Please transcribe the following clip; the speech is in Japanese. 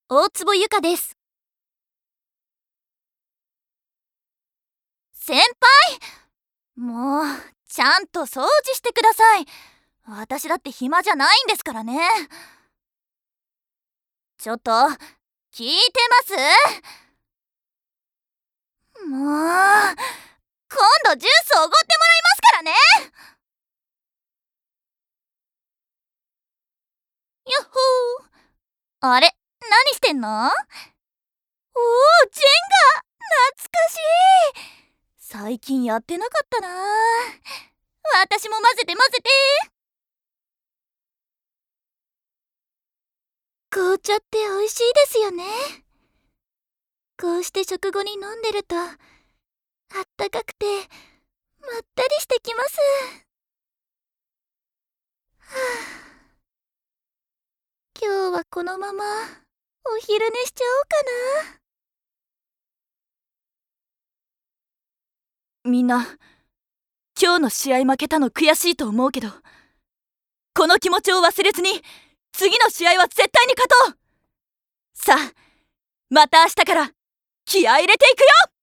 大坪由香です。先輩、もうちゃんと掃除してください。私だって暇じゃないんですからね。ちょっと聞いてます？もう今度ジュースおごってもらいますからね。やっほー。あれ、何してんの？おー、ジェンガ、懐かしい。最近やってなかったな。私も混ぜて混ぜて。紅茶って美味しいですよね。こうして食後に飲んでるとあったかくてまったりしてきます。はあ、今日はこのままお昼寝しちゃおうかな。みんな、今日の試合負けたの悔しいと思うけど、この気持ちを忘れずに次の試合は絶対に勝とう。さあ、また明日から気合い入れていくよ。